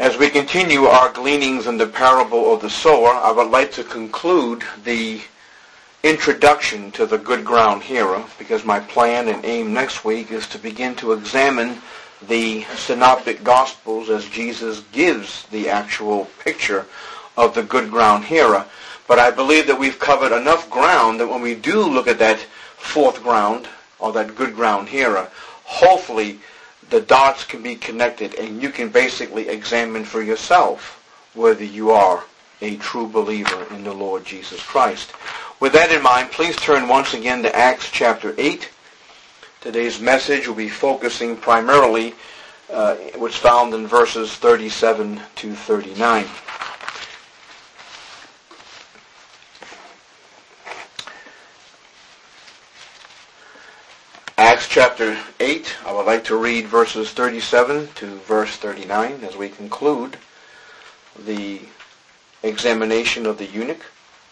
As we continue our gleanings in the parable of the sower, I would like to conclude the introduction to the good ground hearer, because my plan and aim next week is to begin to examine the synoptic gospels as Jesus gives the actual picture of the good ground hearer. But I believe that we've covered enough ground that when we do look at that fourth ground, or that good ground hearer, hopefully the dots can be connected and you can basically examine for yourself whether you are a true believer in the Lord Jesus Christ. With that in mind, please turn once again to Acts chapter 8. Today's message will be focusing primarily what's found in verses 37 to 39. Acts chapter 8, I would like to read verses 37 to verse 39 as we conclude the examination of the eunuch.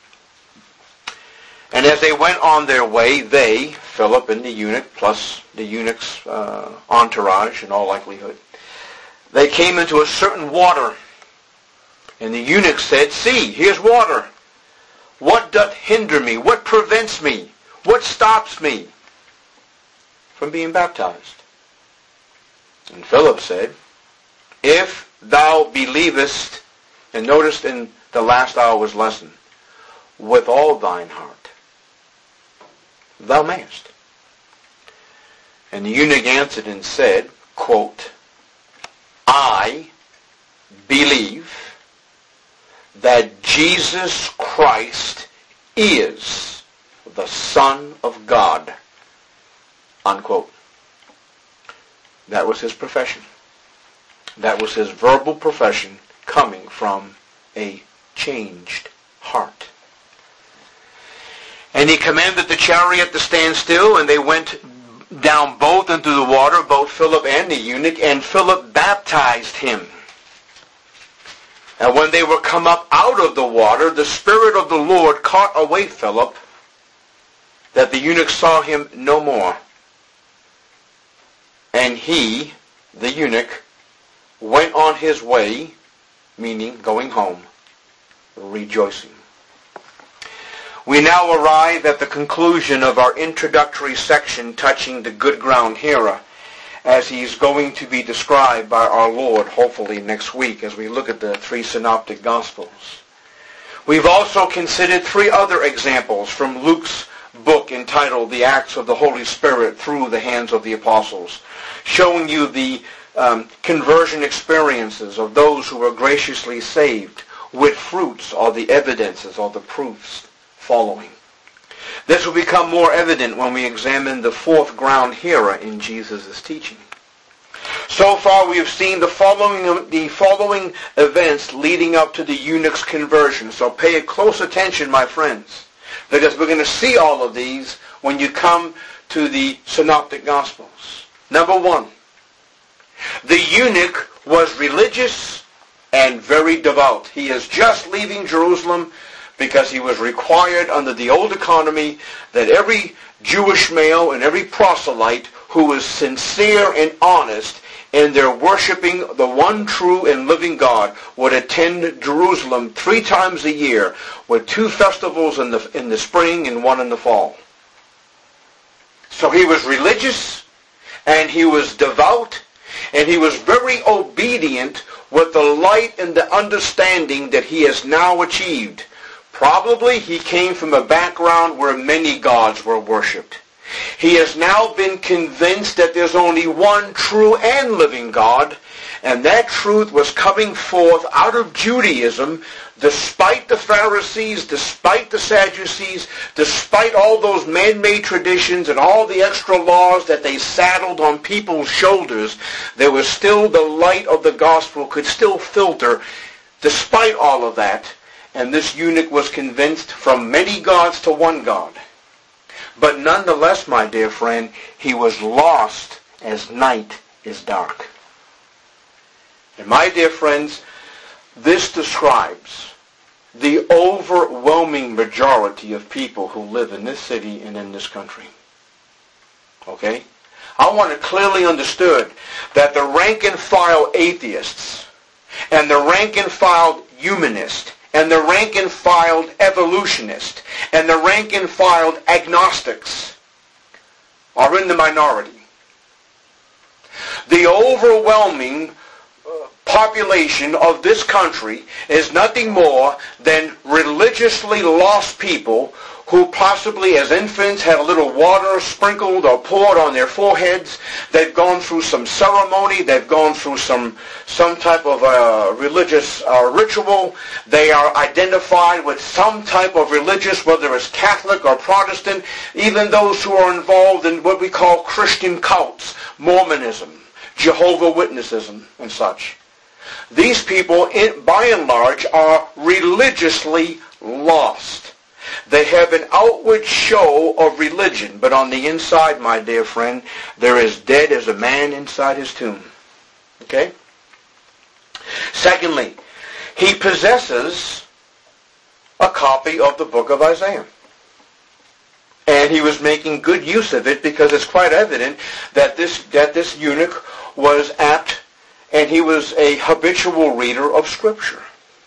And as they went on their way, they, Philip and the eunuch, plus the eunuch's entourage in all likelihood, they came into a certain water. And the eunuch said, "See, here's water. What doth hinder me? What prevents me? What stops me from being baptized?" And Philip said, "If thou believest," and notice in the last hour's lesson, "with all thine heart, thou mayest." And the eunuch answered and said, quote, "I believe that Jesus Christ is the Son of God." Unquote. That was his profession. That was his verbal profession coming from a changed heart. And he commanded the chariot to stand still, and they went down both into the water, both Philip and the eunuch, and Philip baptized him. And when they were come up out of the water, the Spirit of the Lord caught away Philip, that the eunuch saw him no more. And he, the eunuch, went on his way, meaning going home, rejoicing. We now arrive at the conclusion of our introductory section touching the good ground hearer, as he's going to be described by our Lord, hopefully next week, as we look at the three synoptic gospels. We've also considered three other examples from Luke's book entitled The Acts of the Holy Spirit through the Hands of the Apostles, showing you the conversion experiences of those who were graciously saved, with fruits or the evidences or the proofs following. This will become more evident when we examine the fourth ground hearer in Jesus' teaching. So far we have seen the following events leading up to the eunuch's conversion. So pay close attention, my friends, because we're going to see all of these when you come to the synoptic gospels. Number one, the eunuch was religious and very devout. He is just leaving Jerusalem because he was required under the old economy that every Jewish male and every proselyte who was sincere and honest in their worshiping the one true and living God would attend Jerusalem 3 times a year, with 2 festivals in the spring and 1 in the fall. So he was religious, and he was devout, and he was very obedient with the light and the understanding that he has now achieved. Probably he came from a background where many gods were worshipped. He has now been convinced that there's only one true and living God, and that truth was coming forth out of Judaism, despite the Pharisees, despite the Sadducees, despite all those man-made traditions and all the extra laws that they saddled on people's shoulders. There was still the light of the gospel could still filter despite all of that. And this eunuch was convinced from many gods to one God. But nonetheless, my dear friend, he was lost as night is dark. And my dear friends, this describes the overwhelming majority of people who live in this city and in this country. Okay? I want it clearly understood that the rank and file atheists and the rank-and-file humanist, and the rank-and-file evolutionist, and the rank-and-file agnostics are in the minority. The overwhelming population of this country is nothing more than religiously lost people who possibly as infants had a little water sprinkled or poured on their foreheads. They've gone through some ceremony. They've gone through some type of religious ritual. They are identified with some type of religious, whether it's Catholic or Protestant, even those who are involved in what we call Christian cults, Mormonism, Jehovah's Witnessism, and such. These people, by and large, are religiously lost. They have an outward show of religion, but on the inside, my dear friend, they're as dead as a man inside his tomb. Okay? Secondly, he possesses a copy of the book of Isaiah. And he was making good use of it because it's quite evident that this eunuch was apt and he was a habitual reader of Scripture.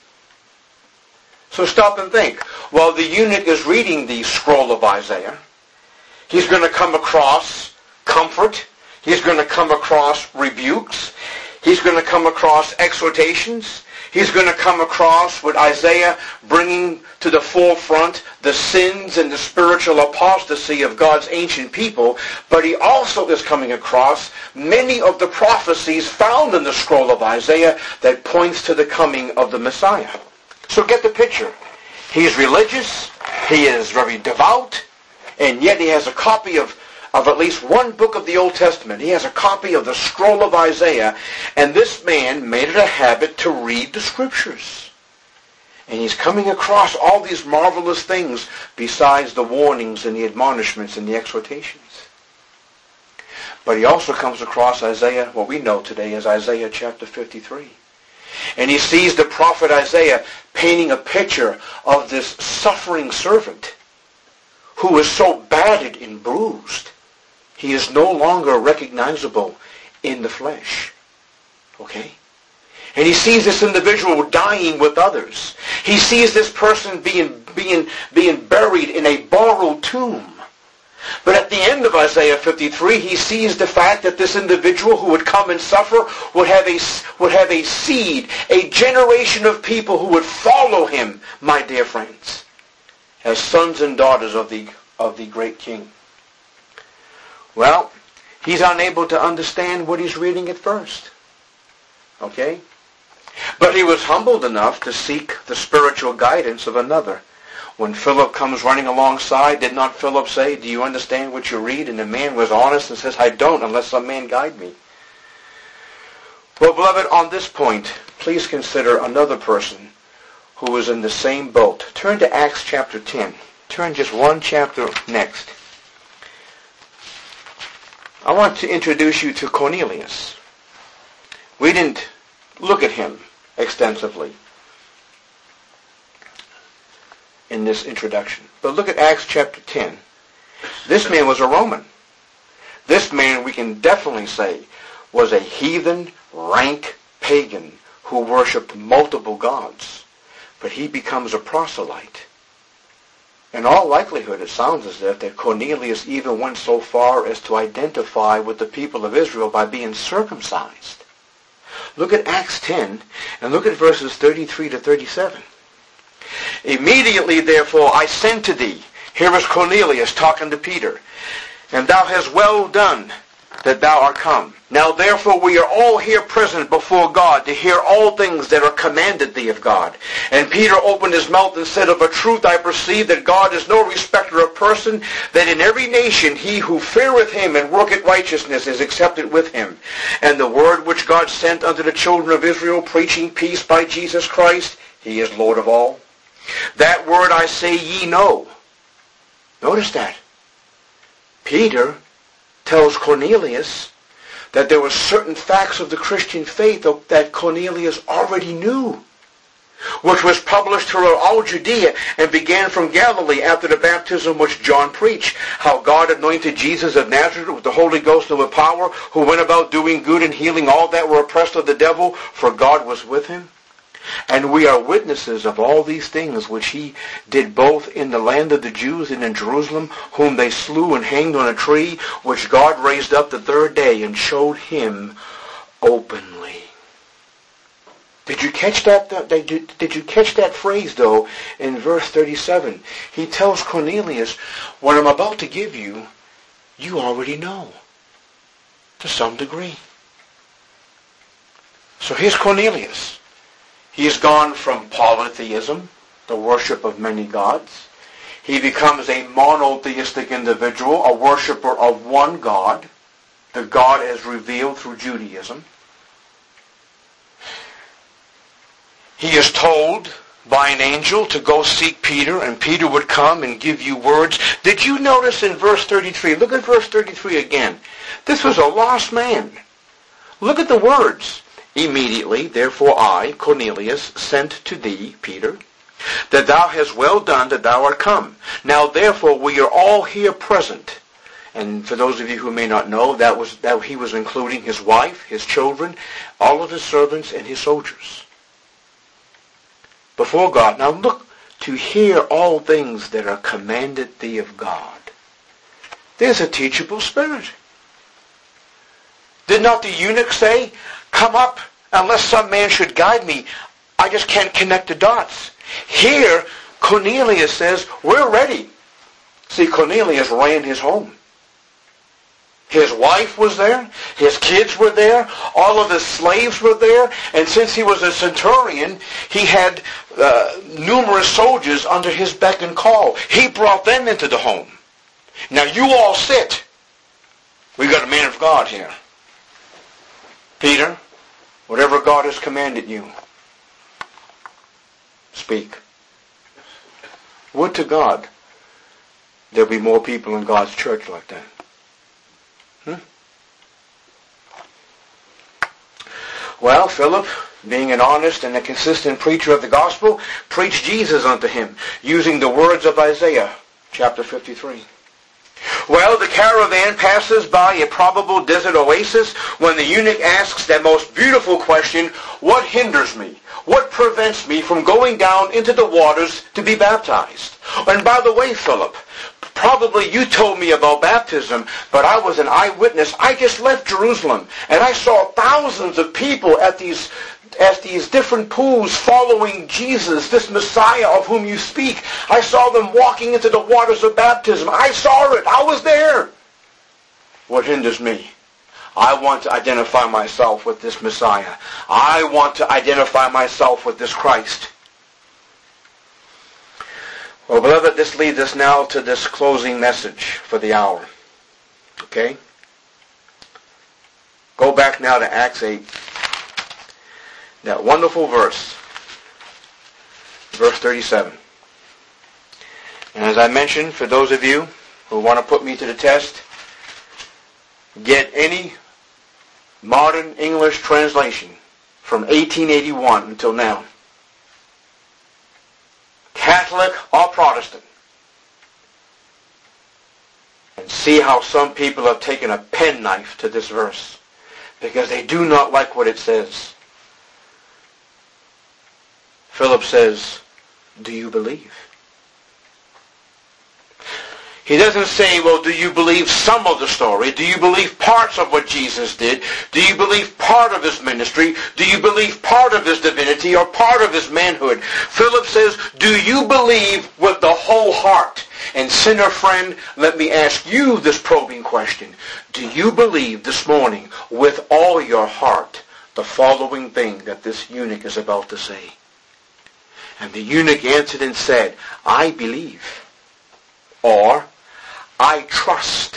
So stop and think. While the eunuch is reading the scroll of Isaiah, he's going to come across comfort. He's going to come across rebukes. He's going to come across exhortations. He's going to come across with Isaiah bringing to the forefront the sins and the spiritual apostasy of God's ancient people. But he also is coming across many of the prophecies found in the scroll of Isaiah that points to the coming of the Messiah. So get the picture. He's religious, he is very devout, and yet he has a copy of at least one book of the Old Testament. He has a copy of the scroll of Isaiah, and this man made it a habit to read the Scriptures. And he's coming across all these marvelous things besides the warnings and the admonishments and the exhortations. But he also comes across Isaiah, what we know today as Isaiah chapter 53. And he sees the prophet Isaiah painting a picture of this suffering servant who is so battered and bruised, he is no longer recognizable in the flesh. Okay? And he sees this individual dying with others. He sees this person being buried in a borrowed tomb. But at the end of Isaiah 53, he sees the fact that this individual who would come and suffer would have a seed, a generation of people who would follow him, my dear friends, as sons and daughters of the great king. Well, he's unable to understand what he's reading at first. Okay? But he was humbled enough to seek the spiritual guidance of another. When Philip comes running alongside, did not Philip say, "Do you understand what you read?" And the man was honest and says, "I don't, unless some man guide me." Well, beloved, on this point, please consider another person who was in the same boat. Turn to Acts chapter 10. Turn just one chapter next. I want to introduce you to Cornelius. We didn't look at him extensively in this introduction. But look at Acts chapter 10. This man was a Roman. This man, we can definitely say, was a heathen, rank pagan who worshipped multiple gods. But he becomes a proselyte. In all likelihood, it sounds as if that Cornelius even went so far as to identify with the people of Israel by being circumcised. Look at Acts 10 and look at verses 33 to 37. "Immediately, therefore, I sent to thee." Here is Cornelius talking to Peter. "And thou hast well done that thou art come. Now, therefore, we are all here present before God to hear all things that are commanded thee of God." And Peter opened his mouth and said, "Of a truth I perceive that God is no respecter of person, that in every nation he who feareth him and worketh righteousness is accepted with him. And the word which God sent unto the children of Israel, preaching peace by Jesus Christ, he is Lord of all. That word I say ye know." Notice that. Peter tells Cornelius that there were certain facts of the Christian faith that Cornelius already knew. which was published throughout all Judea and began from Galilee after the baptism which John preached, how God anointed Jesus of Nazareth with the Holy Ghost and with power, who went about doing good and healing all that were oppressed of the devil, for God was with him. And we are witnesses of all these things which he did both in the land of the Jews and in Jerusalem, whom they slew and hanged on a tree, which God raised up the third day and showed him openly. Did you catch that? Did you catch that phrase, though, in verse 37? He tells Cornelius, what I'm about to give you, you already know, to some degree. So here's Cornelius. He's gone from polytheism, the worship of many gods. He becomes a monotheistic individual, a worshiper of one God, the God as revealed through Judaism. He is told by an angel to go seek Peter, and Peter would come and give you words. Did you notice in verse 33? Look at verse 33 again. This was a lost man. Look at the words. Immediately, therefore I, Cornelius, sent to thee, Peter, that thou hast well done that thou art come. Now therefore we are all here present. And for those of you who may not know, that he was including his wife, his children, all of his servants, and his soldiers. Before God. Now look, to hear all things that are commanded thee of God. There's a teachable spirit. Did not the eunuch say, come up, unless some man should guide me, I just can't connect the dots. Here, Cornelius says, we're ready. See, Cornelius ran his home. His wife was there. His kids were there. All of his slaves were there. And since he was a centurion, he had numerous soldiers under his beck and call. He brought them into the home. Now you all sit. We've got a man of God here. Peter, whatever God has commanded you, speak. Would to God there'll be more people in God's church like that. Well, Philip, being an honest and a consistent preacher of the gospel, preached Jesus unto him, using the words of Isaiah, chapter 53. Well, the caravan passes by a probable desert oasis when the eunuch asks that most beautiful question, what hinders me? What prevents me from going down into the waters to be baptized? And by the way, Philip, probably you told me about baptism, but I was an eyewitness. I just left Jerusalem, and I saw thousands of people at these different pools following Jesus, this Messiah of whom you speak. I saw them walking into the waters of baptism. I saw it. I was there. What hinders me? I want to identify myself with this Messiah. I want to identify myself with this Christ. Well, beloved, this leads us now to this closing message for the hour. Okay? Go back now to Acts 8. That wonderful verse. Verse 37. And as I mentioned, for those of you who want to put me to the test, get any modern English translation from 1881 until now. Catholic or Protestant. And see how some people have taken a penknife to this verse because they do not like what it says. Philip says, do you believe? He doesn't say, well, do you believe some of the story? Do you believe parts of what Jesus did? Do you believe part of his ministry? Do you believe part of his divinity or part of his manhood? Philip says, do you believe with the whole heart? And sinner friend, let me ask you this probing question. Do you believe this morning with all your heart the following thing that this eunuch is about to say? And the eunuch answered and said, I believe. Or, I trust.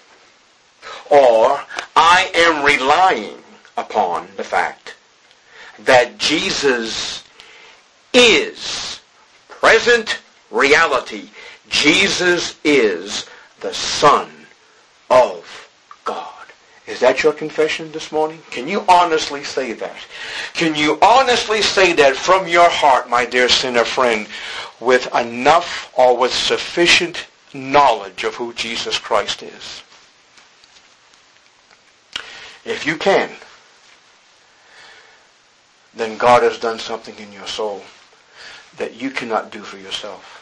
Or, I am relying upon the fact that Jesus is present reality. Jesus is the Son of God. Is that your confession this morning? Can you honestly say that? Can you honestly say that from your heart, my dear sinner friend, with enough or with sufficient knowledge of who Jesus Christ is? If you can, then God has done something in your soul that you cannot do for yourself.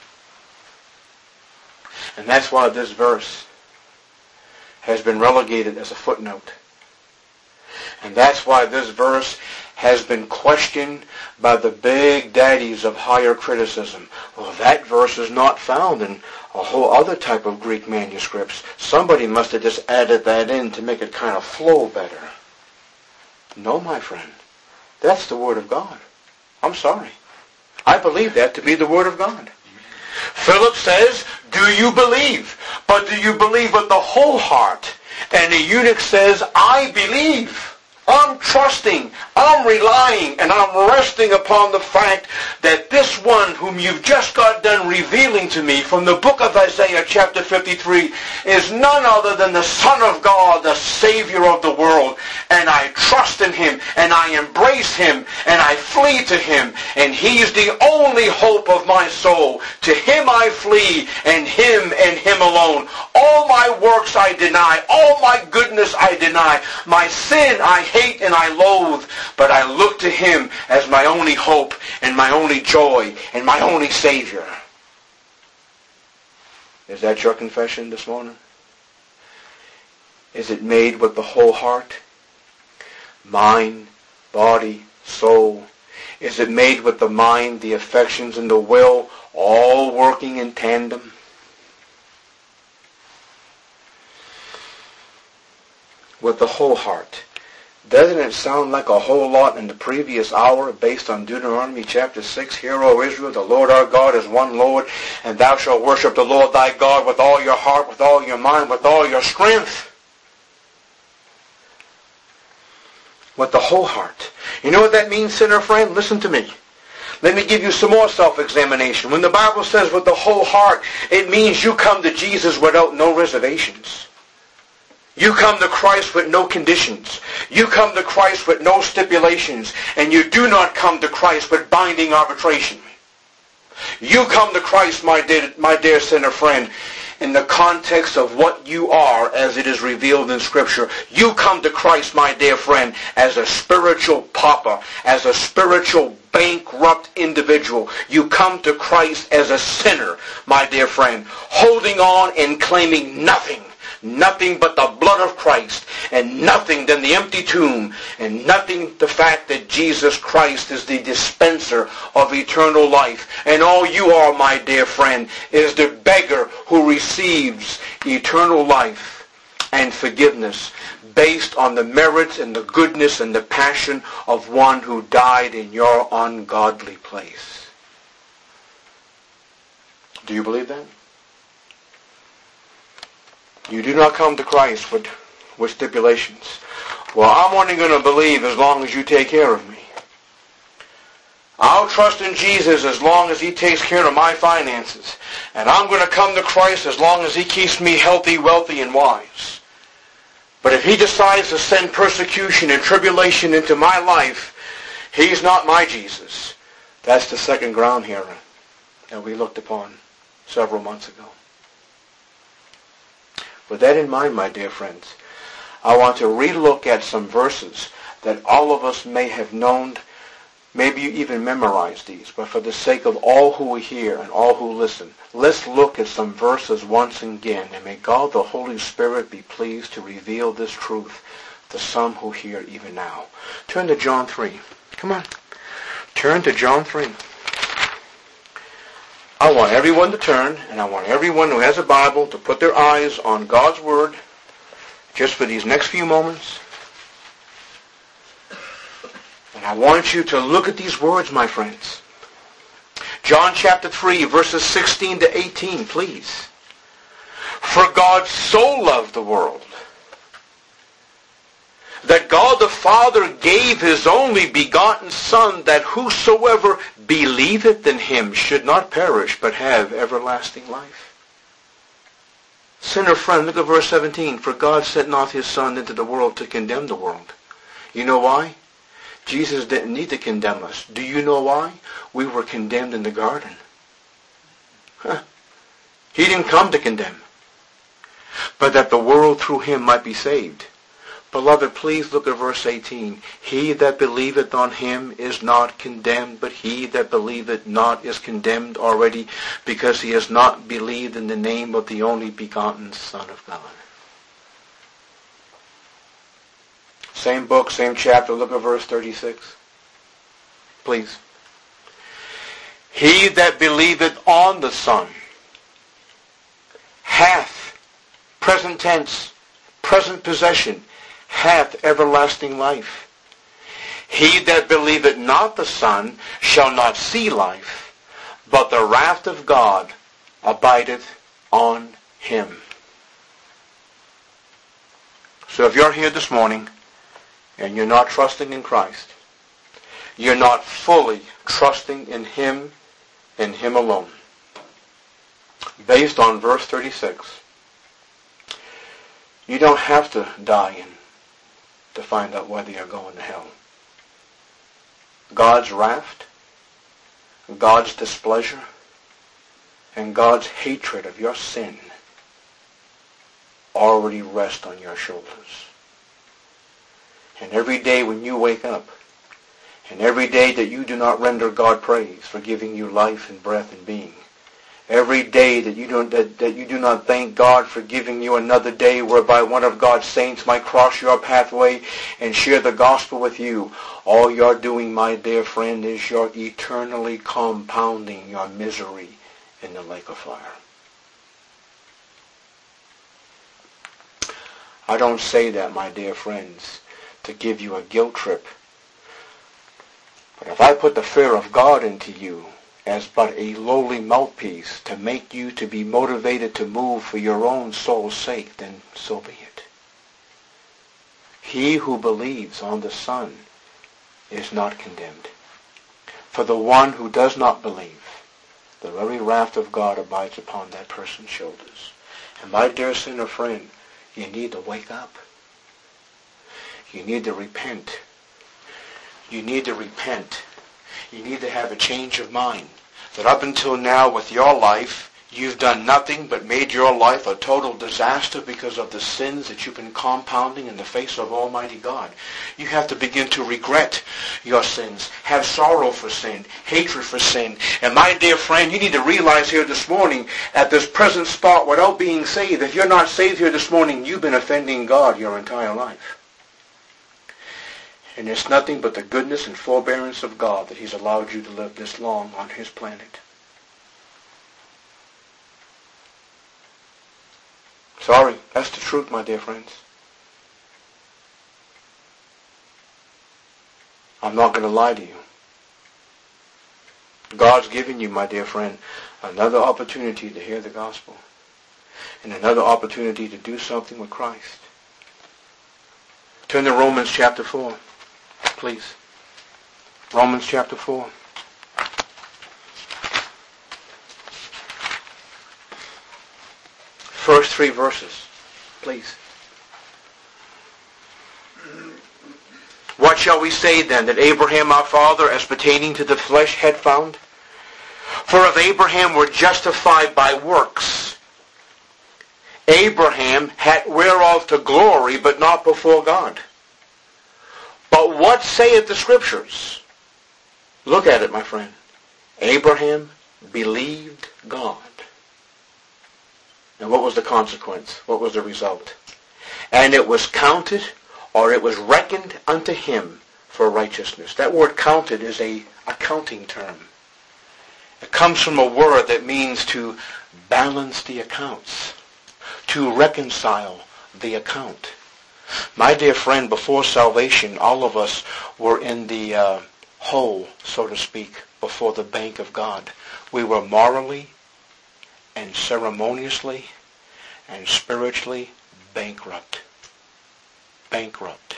And that's why this verse has been relegated as a footnote. And that's why this verse has been questioned by the big daddies of higher criticism. Well, that verse is not found in a whole other type of Greek manuscripts. Somebody must have just added that in to make it kind of flow better. No, my friend. That's the Word of God. I'm sorry. I believe that to be the Word of God. Philip says, do you believe? But do you believe with the whole heart? And the eunuch says, I believe. I'm trusting, I'm relying, and I'm resting upon the fact that this one whom you've just got done revealing to me from the book of Isaiah chapter 53 is none other than the Son of God, the Savior of the world. And I trust in Him, and I embrace Him, and I flee to Him. And He's the only hope of my soul. To Him I flee, and Him alone. All my works I deny, all my goodness I deny, my sin I hate and I loathe, but I look to Him as my only hope and my only joy and my only Savior. Is that your confession this morning? Is it made with the whole heart? Mind, body, soul? Is it made with the mind, the affections, and the will all working in tandem? With the whole heart. Doesn't it sound like a whole lot in the previous hour based on Deuteronomy chapter 6? Hear, O Israel, the Lord our God is one Lord, and thou shalt worship the Lord thy God with all your heart, with all your mind, with all your strength. With the whole heart. You know what that means, sinner friend? Listen to me. Let me give you some more self-examination. When the Bible says with the whole heart, it means you come to Jesus without no reservations. You come to Christ with no conditions. You come to Christ with no stipulations. And you do not come to Christ with binding arbitration. You come to Christ, my dear sinner friend, in the context of what you are as it is revealed in Scripture. You come to Christ, my dear friend, as a spiritual pauper, as a spiritual bankrupt individual. You come to Christ as a sinner, my dear friend, holding on and claiming nothing. Nothing but the blood of Christ, and nothing than the empty tomb, and nothing the fact that Jesus Christ is the dispenser of eternal life. And all you are, my dear friend, is the beggar who receives eternal life and forgiveness based on the merits and the goodness and the passion of one who died in your ungodly place. Do you believe that? You do not come to Christ with stipulations. Well, I'm only going to believe as long as you take care of me. I'll trust in Jesus as long as He takes care of my finances. And I'm going to come to Christ as long as He keeps me healthy, wealthy, and wise. But if He decides to send persecution and tribulation into my life, He's not my Jesus. That's the second ground here that we looked upon several months ago. With that in mind, my dear friends, I want to relook at some verses that all of us may have known. Maybe you even memorized these, but for the sake of all who hear and all who listen, let's look at some verses once again, and may God the Holy Spirit be pleased to reveal this truth to some who hear even now. Turn to John 3. Come on. Turn to John 3. I want everyone to turn, and I want everyone who has a Bible to put their eyes on God's Word just for these next few moments. And I want you to look at these words, my friends. John chapter 3, verses 16 to 18, please. For God so loved the world that God the Father gave His only begotten Son, that whosoever believeth in Him should not perish, but have everlasting life. Sinner friend, look at verse 17. For God sent not his Son into the world to condemn the world. You know why? Jesus didn't need to condemn us. Do you know why? We were condemned in the garden. He didn't come to condemn, but that the world through him might be saved. Beloved, please look at verse 18. He that believeth on him is not condemned, but he that believeth not is condemned already, because he has not believed in the name of the only begotten Son of God. Same book, same chapter. Look at verse 36. Please. He that believeth on the Son hath, present tense, present possession, hath everlasting life. He that believeth not the Son shall not see life, but the wrath of God abideth on him. So if you're here this morning and you're not trusting in Christ, you're not fully trusting in him and him alone, based on verse 36, you don't have to die in to find out whether you're going to hell. God's wrath, God's displeasure, and God's hatred of your sin already rest on your shoulders. And every day when you wake up, and every day that you do not render God praise for giving you life and breath and being, every day that you do not thank God for giving you another day whereby one of God's saints might cross your pathway and share the gospel with you, all you're doing, my dear friend, is you're eternally compounding your misery in the lake of fire. I don't say that, my dear friends, to give you a guilt trip. But if I put the fear of God into you as but a lowly mouthpiece to make you to be motivated to move for your own soul's sake, then so be it. He who believes on the Son is not condemned. For the one who does not believe, the very wrath of God abides upon that person's shoulders. And my dear sinner friend, you need to wake up. You need to repent. You need to repent. You need to have a change of mind. That up until now with your life, you've done nothing but made your life a total disaster because of the sins that you've been compounding in the face of Almighty God. You have to begin to regret your sins, have sorrow for sin, hatred for sin. And my dear friend, you need to realize here this morning, at this present spot, without being saved, if you're not saved here this morning, you've been offending God your entire life. And it's nothing but the goodness and forbearance of God that he's allowed you to live this long on his planet. Sorry, that's the truth, my dear friends. I'm not going to lie to you. God's given you, my dear friend, another opportunity to hear the gospel and another opportunity to do something with Christ. Turn to Romans chapter 4. Please. Romans chapter 4. First 3 verses. Please. What shall we say then, that Abraham our father, as pertaining to the flesh, had found? For if Abraham were justified by works, Abraham had whereof to glory, but not before God. But what saith the Scriptures? Look at it, my friend. Abraham believed God. And what was the consequence? What was the result? And it was counted, or it was reckoned unto him for righteousness. That word counted is a accounting term. It comes from a word that means to balance the accounts, to reconcile the account. My dear friend, before salvation, all of us were in the hole, so to speak, before the bank of God. We were morally and ceremoniously and spiritually bankrupt. Bankrupt.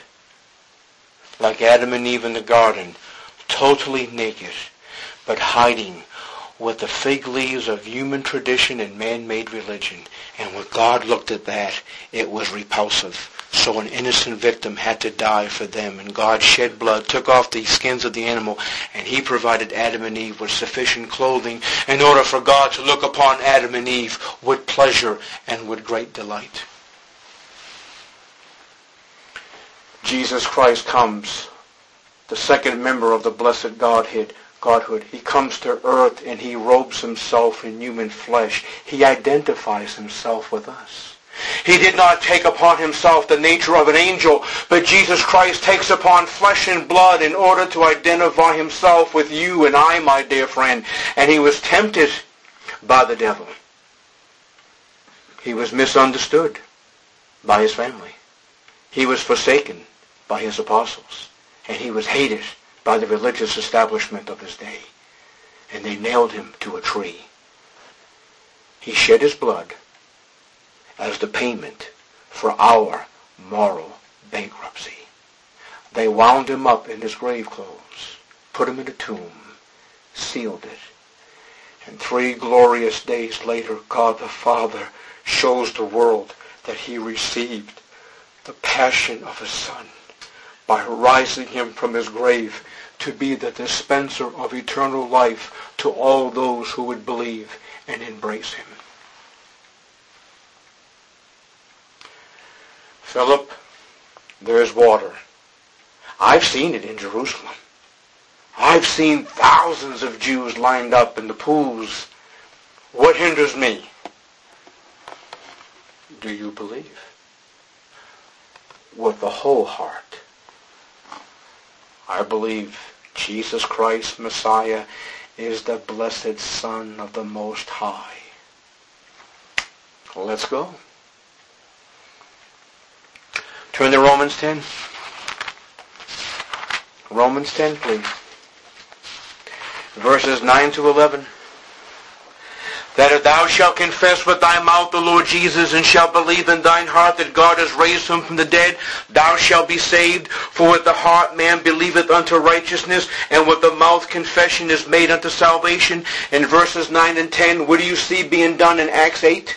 Like Adam and Eve in the garden, totally naked, but hiding with the fig leaves of human tradition and man-made religion. And when God looked at that, it was repulsive. So an innocent victim had to die for them. And God shed blood, took off the skins of the animal, and he provided Adam and Eve with sufficient clothing in order for God to look upon Adam and Eve with pleasure and with great delight. Jesus Christ comes, the second member of the blessed Godhood. He comes to earth and he robes himself in human flesh. He identifies himself with us. He did not take upon himself the nature of an angel, but Jesus Christ takes upon flesh and blood in order to identify himself with you and I, my dear friend. And he was tempted by the devil. He was misunderstood by his family. He was forsaken by his apostles. And he was hated by the religious establishment of his day. And they nailed him to a tree. He shed his blood as the payment for our moral bankruptcy. They wound him up in his grave clothes, put him in a tomb, sealed it. And 3 glorious days later, God the Father shows the world that he received the passion of his Son by rising him from his grave to be the dispenser of eternal life to all those who would believe and embrace him. Philip, there is water. I've seen it in Jerusalem. I've seen thousands of Jews lined up in the pools. What hinders me? Do you believe? With the whole heart. I believe Jesus Christ, Messiah, is the blessed Son of the Most High. Let's go. Turn to Romans 10. Romans 10, please. Verses 9 to 11. That if thou shalt confess with thy mouth the Lord Jesus, and shalt believe in thine heart that God has raised him from the dead, thou shalt be saved. For with the heart man believeth unto righteousness, and with the mouth confession is made unto salvation. In verses 9 and 10, what do you see being done in Acts 8?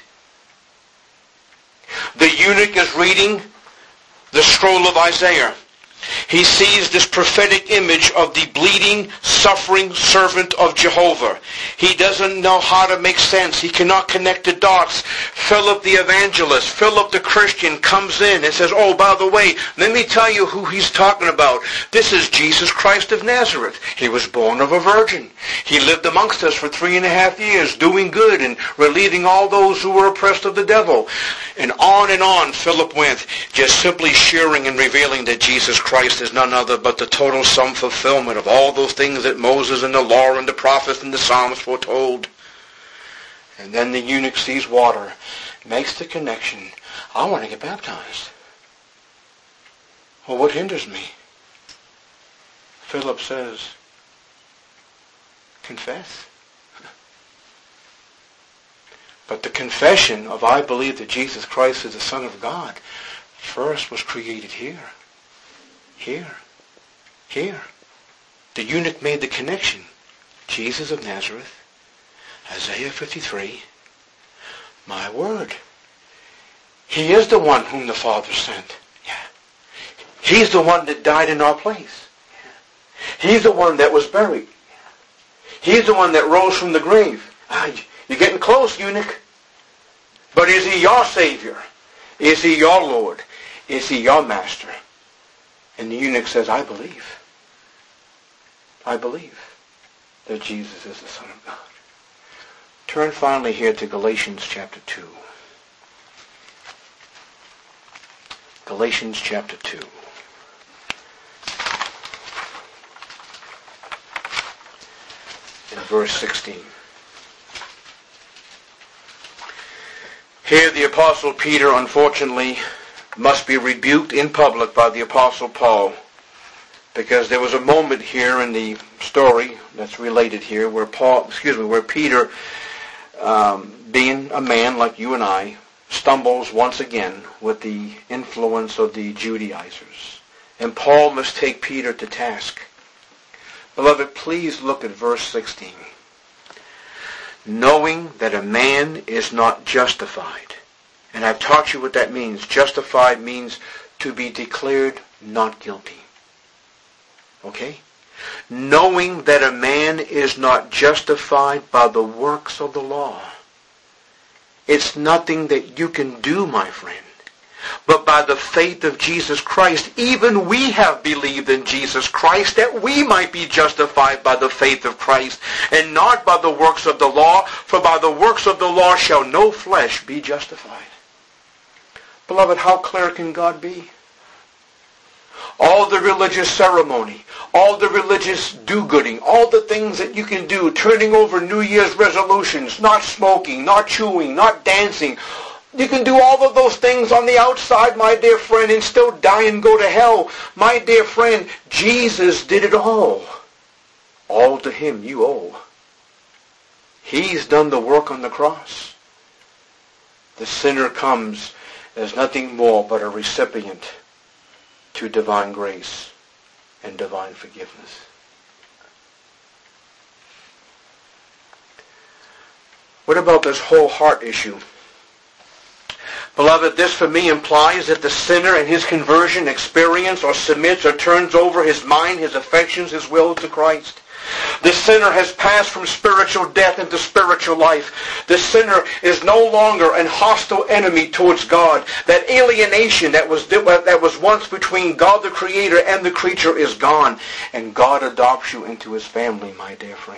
The eunuch is reading the scroll of Isaiah. He sees this prophetic image of the bleeding, suffering servant of Jehovah. He doesn't know how to make sense. He cannot connect the dots. Philip the evangelist, Philip the Christian comes in and says, oh, by the way, let me tell you who he's talking about. This is Jesus Christ of Nazareth. He was born of a virgin. He lived amongst us for 3.5 years, doing good and relieving all those who were oppressed of the devil. And on Philip went, just simply sharing and revealing that Jesus Christ is none other but the total sum fulfillment of all those things that Moses and the law and the prophets and the Psalms foretold. And then the eunuch sees water, makes the connection. I want to get baptized. Well, what hinders me? Philip says, confess. But the confession of I believe that Jesus Christ is the Son of God first was created here. Here. The eunuch made the connection. Jesus of Nazareth, Isaiah 53, my word. He is the one whom the Father sent. Yeah. He's the one that died in our place. Yeah. He's the one that was buried. Yeah. He's the one that rose from the grave. You're getting close, eunuch. But is he your Savior? Is he your Lord? Is he your Master? And the eunuch says, I believe. I believe that Jesus is the Son of God. Turn finally here to Galatians chapter 2. Galatians chapter 2. In verse 16. Here the Apostle Peter, unfortunately, must be rebuked in public by the Apostle Paul, because there was a moment here in the story that's related here where Peter, being a man like you and I, stumbles once again with the influence of the Judaizers. And Paul must take Peter to task. Beloved, please look at verse 16. knowing that a man is not justified. And I've taught you what that means. Justified means to be declared not guilty. Okay? Knowing that a man is not justified by the works of the law. It's nothing that you can do, my friend, but by the faith of Jesus Christ. Even we have believed in Jesus Christ, that we might be justified by the faith of Christ, and not by the works of the law, for by the works of the law shall no flesh be justified. Beloved, how clear can God be? All the religious ceremony, all the religious do-gooding, all the things that you can do, turning over New Year's resolutions, not smoking, not chewing, not dancing. You can do all of those things on the outside, my dear friend, and still die and go to hell. My dear friend, Jesus did it all. All to him you owe. He's done the work on the cross. The sinner comes as nothing more but a recipient to divine grace and divine forgiveness. What about this whole heart issue? Beloved, this for me implies that the sinner in his conversion experience or submits or turns over his mind, his affections, his will to Christ. The sinner has passed from spiritual death into spiritual life. The sinner is no longer an hostile enemy towards God. That alienation that was once between God the Creator and the creature is gone. And God adopts you into his family, my dear friends.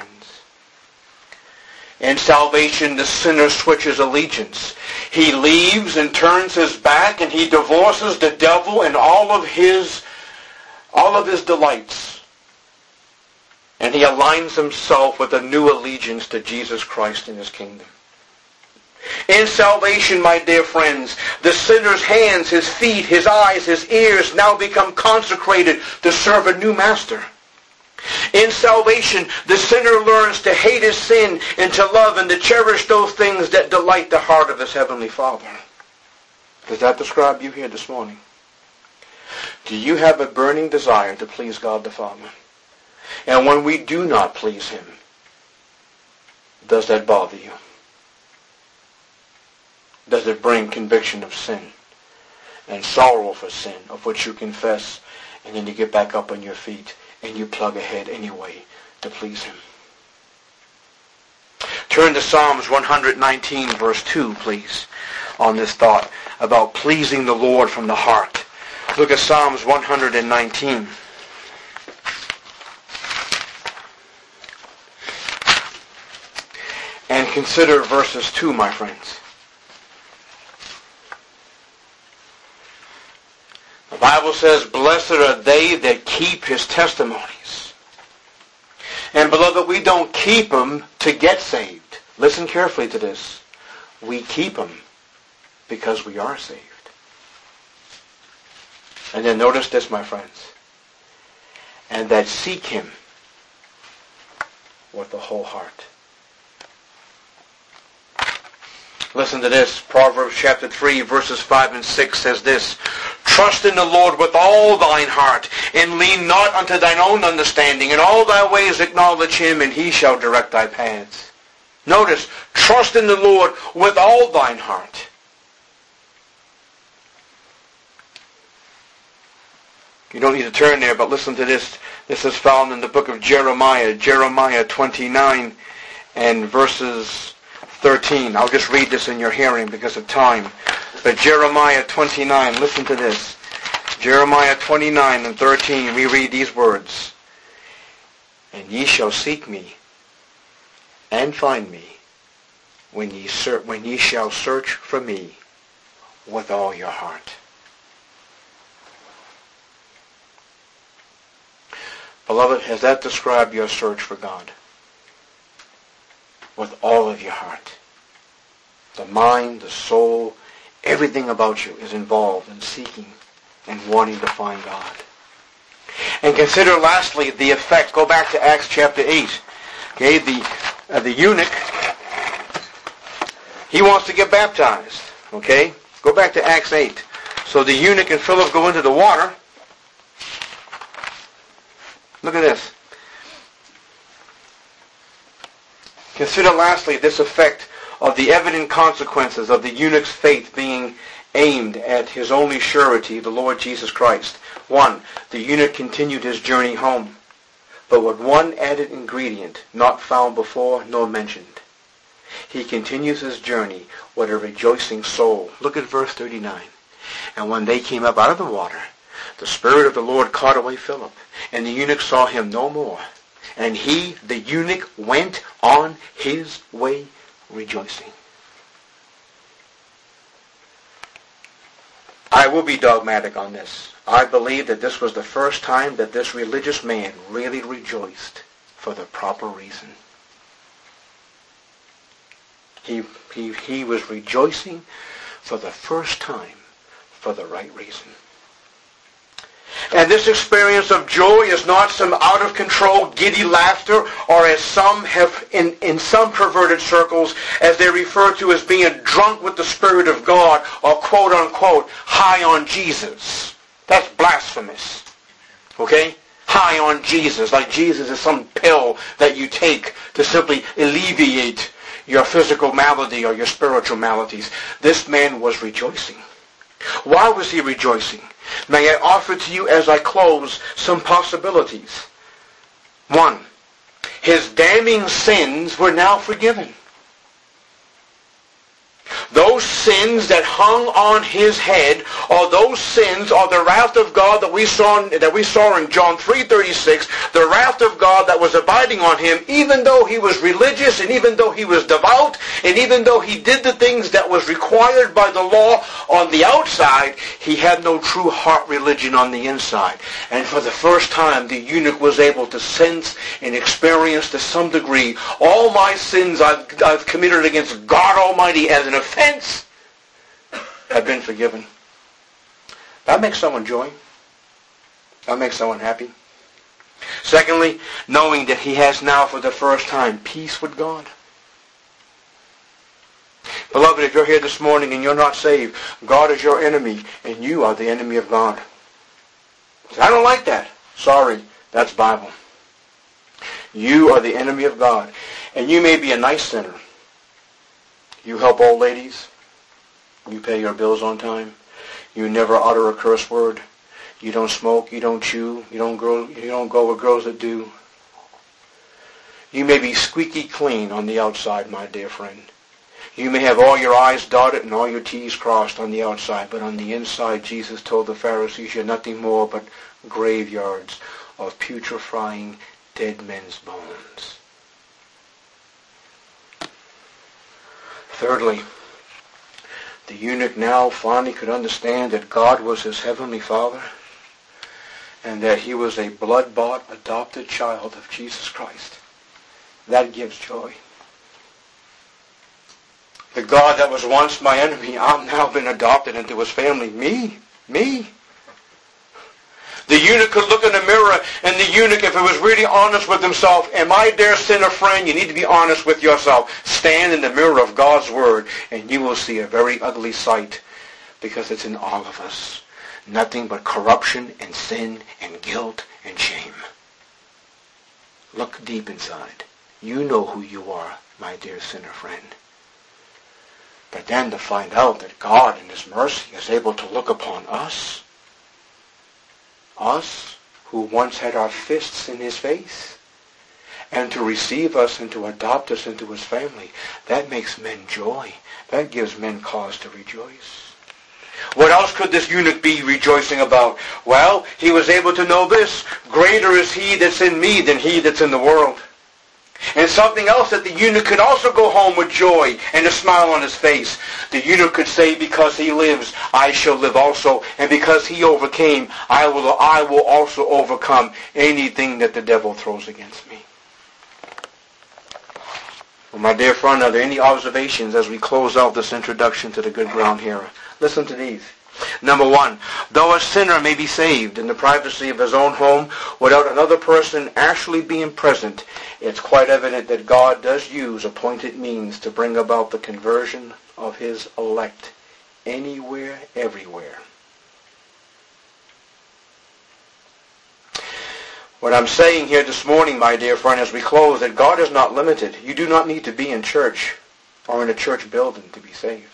In salvation, the sinner switches allegiance. He leaves and turns his back, and he divorces the devil and all of his delights. And he aligns himself with a new allegiance to Jesus Christ and his kingdom. In salvation, my dear friends, the sinner's hands, his feet, his eyes, his ears now become consecrated to serve a new master. In salvation, the sinner learns to hate his sin and to love and to cherish those things that delight the heart of his heavenly Father. Does that describe you here this morning? Do you have a burning desire to please God the Father? And when we do not please him, does that bother you? Does it bring conviction of sin and sorrow for sin, of which you confess, and then you get back up on your feet and you plug ahead anyway to please him? Turn to Psalms 119, verse 2, please, on this thought about pleasing the Lord from the heart. Look at Psalms 119. And consider verses 2, my friends. The Bible says, "Blessed are they that keep his testimonies." And beloved, we don't keep them to get saved. Listen carefully to this. We keep them because we are saved. And then notice this, my friends. And that seek him with the whole heart. Listen to this. Proverbs chapter 3, verses 5 and 6 says this. "Trust in the Lord with all thine heart, and lean not unto thine own understanding. In all thy ways acknowledge him, and he shall direct thy paths." Notice, trust in the Lord with all thine heart. You don't need to turn there, but listen to this. This is found in the book of Jeremiah, Jeremiah 29 and verses 13. I'll just read this in your hearing because of time. But Jeremiah 29, listen to this. Jeremiah 29 and 13, we read these words. "And ye shall seek me, and find me, when ye shall search for me with all your heart." Beloved, has that described your search for God? With all of your heart. The mind, the soul, everything about you is involved in seeking and wanting to find God. And consider lastly the effect. Go back to Acts chapter 8. Okay, the eunuch, he wants to get baptized. Okay, go back to Acts 8. So the eunuch and Philip go into the water. Look at this. Consider lastly this effect of the evident consequences of the eunuch's faith being aimed at his only surety, the Lord Jesus Christ. 1. The eunuch continued his journey home, but with one added ingredient not found before nor mentioned. He continues his journey with a rejoicing soul. Look at verse 39. And when they came up out of the water, the Spirit of the Lord caught away Philip, and the eunuch saw him no more. And he, the eunuch, went on his way rejoicing. I will be dogmatic on this. I believe that this was the first time that this religious man really rejoiced for the proper reason. He was rejoicing for the first time for the right reason. And this experience of joy is not some out-of-control, giddy laughter, or as some have in some perverted circles, as they refer to as being drunk with the Spirit of God, or quote-unquote, high on Jesus. That's blasphemous. Okay? High on Jesus, like Jesus is some pill that you take to simply alleviate your physical malady or your spiritual maladies. This man was rejoicing. Why was he rejoicing? May I offer to you as I close some possibilities. 1. His damning sins were now forgiven. Those sins that hung on his head, or those sins, or the wrath of God that we saw in John 3:36, the wrath of God that was abiding on him, even though he was religious, and even though he was devout, and even though he did the things that was required by the law on the outside, he had no true heart religion on the inside. And for the first time, the eunuch was able to sense and experience to some degree, all my sins I've committed against God Almighty as an offense have been forgiven. That makes someone joy. That makes someone happy. Secondly, knowing that he has now for the first time peace with God. Beloved, if you're here this morning and you're not saved, God is your enemy and you are the enemy of God. I don't like that. Sorry, that's Bible. You are the enemy of God. And you may be a nice sinner. You help old ladies. You pay your bills on time. You never utter a curse word. You don't smoke. You don't chew. You don't go with girls that do. You may be squeaky clean on the outside, my dear friend. You may have all your I's dotted and all your T's crossed on the outside, but on the inside, Jesus told the Pharisees, you're nothing more but graveyards of putrefying dead men's bones. Thirdly, the eunuch now finally could understand that God was his heavenly Father and that he was a blood-bought, adopted child of Jesus Christ. That gives joy. The God that was once my enemy, I've now been adopted into his family. Me. The eunuch could look in the mirror, and the eunuch, if he was really honest with himself, and my dear sinner friend, you need to be honest with yourself. Stand in the mirror of God's Word, and you will see a very ugly sight, because it's in all of us. Nothing but corruption and sin and guilt and shame. Look deep inside. You know who you are, my dear sinner friend. But then to find out that God in his mercy is able to look upon us who once had our fists in his face, and to receive us and to adopt us into his family, that makes men joy. That gives men cause to rejoice. What else could this eunuch be rejoicing about? Well, he was able to know this. Greater is he that's in me than he that's in the world. And something else that the eunuch could also go home with joy and a smile on his face. The eunuch could say, because he lives, I shall live also. And because he overcame, I will also overcome anything that the devil throws against me. Well, my dear friend, are there any observations as we close out this introduction to the good ground here? Listen to these. Number 1, though a sinner may be saved in the privacy of his own home without another person actually being present, it's quite evident that God does use appointed means to bring about the conversion of his elect anywhere, everywhere. What I'm saying here this morning, my dear friend, as we close, that God is not limited. You do not need to be in church or in a church building to be saved.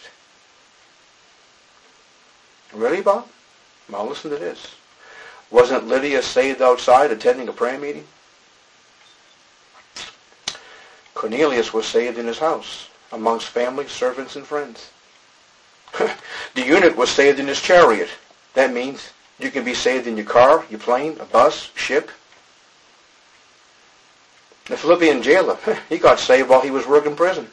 Really, Bob? Well, listen to this. Wasn't Lydia saved outside attending a prayer meeting? Cornelius was saved in his house, amongst family, servants, and friends. The eunuch was saved in his chariot. That means you can be saved in your car, your plane, a bus, ship. The Philippian jailer, he got saved while he was working prison.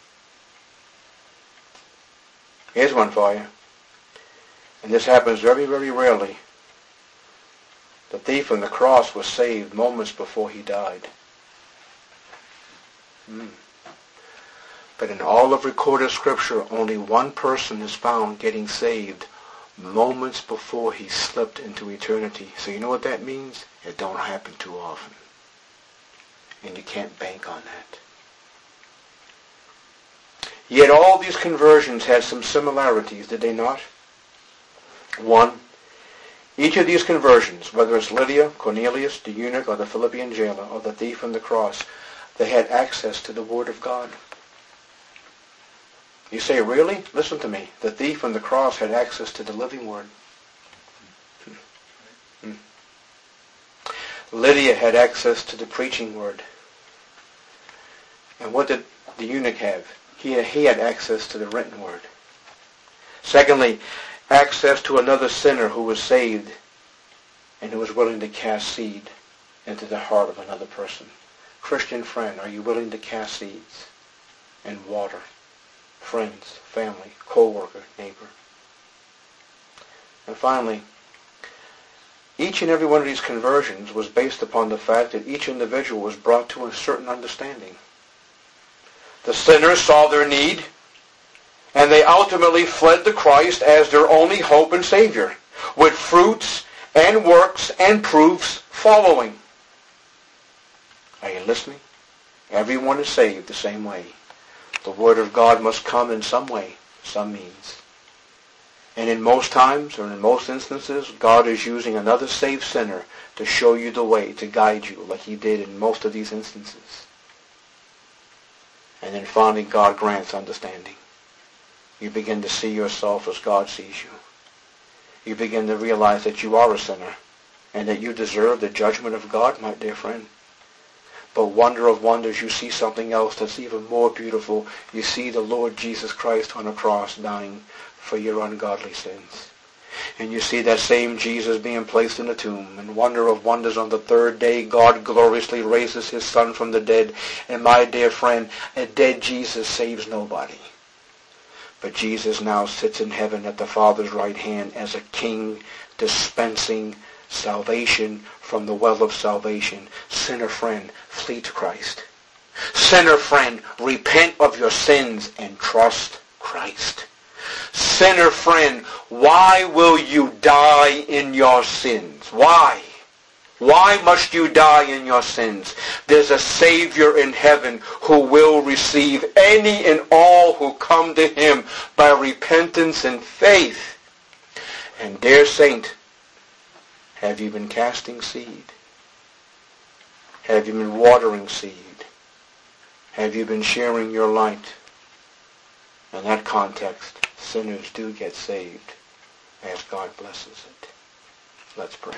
Here's one for you. And this happens very, very rarely. The thief on the cross was saved moments before he died. But in all of recorded Scripture, only one person is found getting saved moments before he slipped into eternity. So you know what that means? It don't happen too often. And you can't bank on that. Yet all these conversions had some similarities, did they not? One, each of these conversions, whether it's Lydia, Cornelius, the eunuch, or the Philippian jailer, or the thief on the cross, they had access to the Word of God. You say, really? Listen to me. The thief on the cross had access to the living Word. Lydia had access to the preaching Word. And what did the eunuch have? He had access to the written Word. Secondly, access to another sinner who was saved and who was willing to cast seed into the heart of another person. Christian friend, are you willing to cast seeds and water friends, family, co-worker, neighbor? And finally, each and every one of these conversions was based upon the fact that each individual was brought to a certain understanding. The sinners saw their need, and they ultimately fled to Christ as their only hope and Savior, with fruits and works and proofs following. Are you listening? Everyone is saved the same way. The Word of God must come in some way, some means. And in most times, or in most instances, God is using another saved sinner to show you the way, to guide you, like He did in most of these instances. And then finally, God grants understanding. You begin to see yourself as God sees you. You begin to realize that you are a sinner and that you deserve the judgment of God, my dear friend. But wonder of wonders, you see something else that's even more beautiful. You see the Lord Jesus Christ on a cross dying for your ungodly sins. And you see that same Jesus being placed in a tomb. And wonder of wonders, on the third day, God gloriously raises His Son from the dead. And my dear friend, a dead Jesus saves nobody. But Jesus now sits in heaven at the Father's right hand as a king, dispensing salvation from the well of salvation. Sinner friend, flee to Christ. Sinner friend, repent of your sins and trust Christ. Sinner friend, why will you die in your sins? Why? Why must you die in your sins? There's a Savior in heaven who will receive any and all who come to Him by repentance and faith. And dear saint, have you been casting seed? Have you been watering seed? Have you been sharing your light? In that context, sinners do get saved as God blesses it. Let's pray.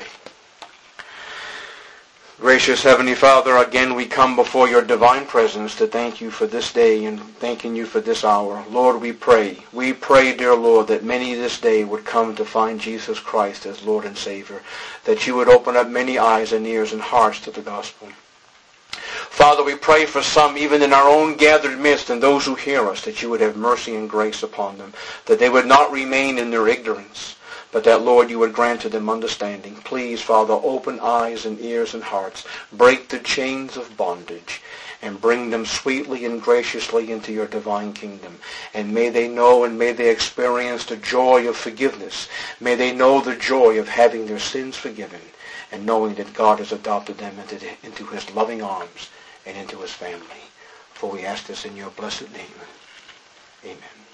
Gracious Heavenly Father, again we come before your divine presence to thank you for this day and thanking you for this hour. Lord, we pray, dear Lord, that many this day would come to find Jesus Christ as Lord and Savior, that you would open up many eyes and ears and hearts to the gospel. Father, we pray for some, even in our own gathered midst, and those who hear us, that you would have mercy and grace upon them, that they would not remain in their ignorance, but that, Lord, you would grant to them understanding. Please, Father, open eyes and ears and hearts, break the chains of bondage, and bring them sweetly and graciously into your divine kingdom. And may they know and may they experience the joy of forgiveness. May they know the joy of having their sins forgiven and knowing that God has adopted them into His loving arms and into His family. For we ask this in your blessed name. Amen.